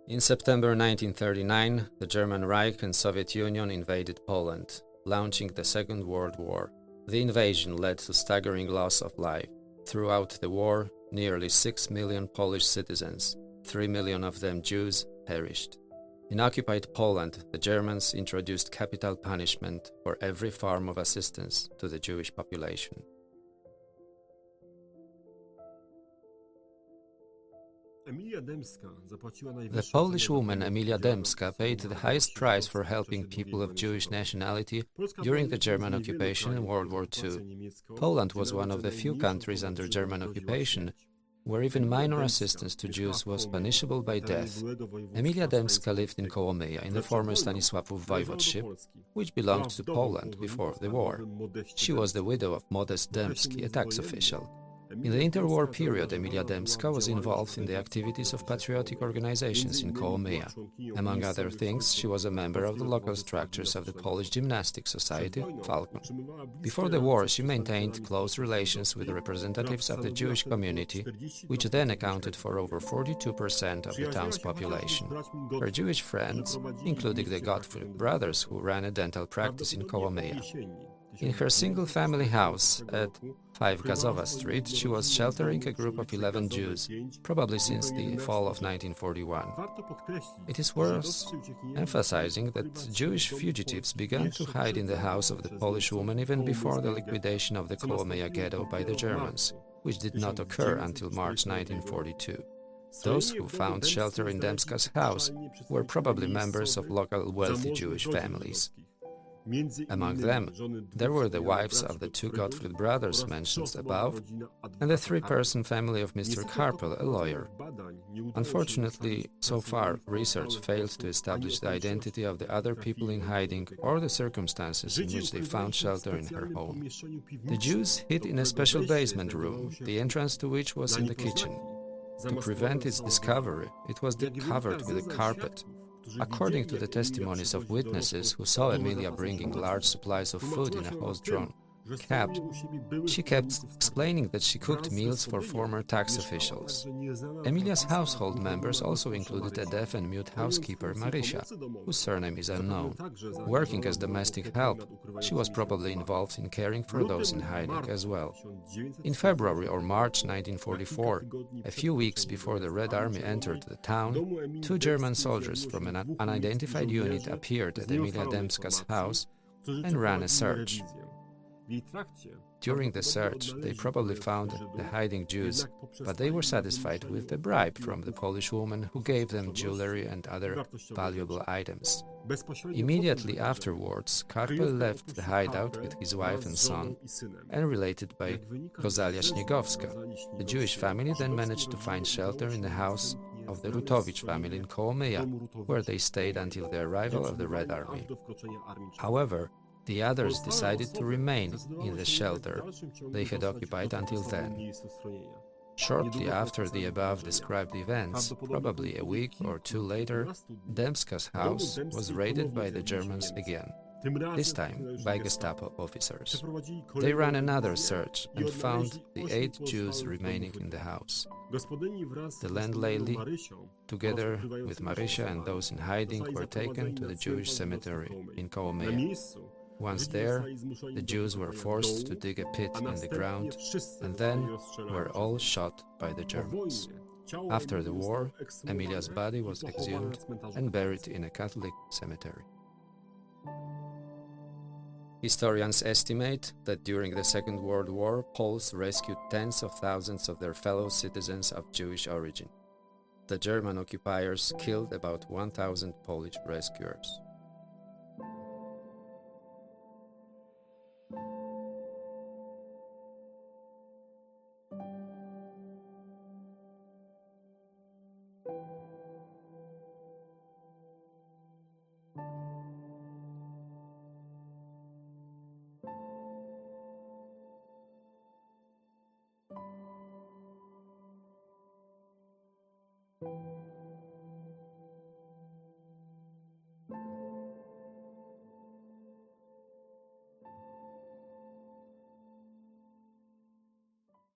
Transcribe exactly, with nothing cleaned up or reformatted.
In September nineteen thirty-nine, the German Reich and Soviet Union invaded Poland, launching the Second World War. The invasion led to staggering loss of life. Throughout the war, nearly six million Polish citizens, three million of them Jews, perished. In occupied Poland, the Germans introduced capital punishment for every form of assistance to the Jewish population. The Polish woman Emilia Dębska paid the highest price for helping people of Jewish nationality during the German occupation in World War Two. Poland was one of the few countries under German occupation where even minor assistance to Jews was punishable by death. Emilia Dębska lived in Kołomyja in the former Stanisławów Voivodeship, which belonged to Poland before the war. She was the widow of Modest Dębski, a tax official. In the interwar period, Emilia Dębska was involved in the activities of patriotic organizations in Kołomyja. Among other things, she was a member of the local structures of the Polish Gymnastic Society, Falcon. Before the war, she maintained close relations with representatives of the Jewish community, which then accounted for over forty-two percent of the town's population. Her Jewish friends included the Gottfried brothers, who ran a dental practice in Kołomyja. In her single-family house at five Gazowa Street, she was sheltering a group of eleven Jews, probably since the fall of nineteen forty-one. It is worth emphasizing that Jewish fugitives began to hide in the house of the Polish woman even before the liquidation of the Kołomyja ghetto by the Germans, which did not occur until March nineteen forty-two. Those who found shelter in Dębska's house were probably members of local wealthy Jewish families. Among them, there were the wives of the two Gottfried brothers mentioned above, and the three-person family of Mister Karpel, a lawyer. Unfortunately, so far, research failed to establish the identity of the other people in hiding or the circumstances in which they found shelter in her home. The Jews hid in a special basement room, the entrance to which was in the kitchen. To prevent its discovery, it was covered with a carpet. According to the testimonies of witnesses who saw Emilia bringing large supplies of food in a horse-drawn cab, she kept explaining that she cooked meals for former tax officials. Emilia's household members also included a deaf and mute housekeeper, Marysia, whose surname is unknown. Working as domestic help, she was probably involved in caring for those in hiding as well. In February or March nineteen forty-four, a few weeks before the Red Army entered the town, two German soldiers from an unidentified unit appeared at Emilia Dębska's house and ran a search. During the search, they probably found the hiding Jews, but they were satisfied with the bribe from the Polish woman who gave them jewelry and other valuable items. Immediately afterwards, Karpel left the hideout with his wife and son, and related by Gozalia Śniegowska. The Jewish family then managed to find shelter in the house of the Rutowicz family in Kołomyja, where they stayed until the arrival of the Red Army. However, the others decided to remain in the shelter they had occupied until then. Shortly after the above-described events, probably a week or two later, Dębska's house was raided by the Germans again, this time by Gestapo officers. They ran another search and found the eight Jews remaining in the house. The landlady, together with Marysia and those in hiding, were taken to the Jewish cemetery in Kołomyja. Once there, the Jews were forced to dig a pit in the ground and then were all shot by the Germans. After the war, Emilia's body was exhumed and buried in a Catholic cemetery. Historians estimate that during the Second World War, Poles rescued tens of thousands of their fellow citizens of Jewish origin. The German occupiers killed about one thousand Polish rescuers. Thank you.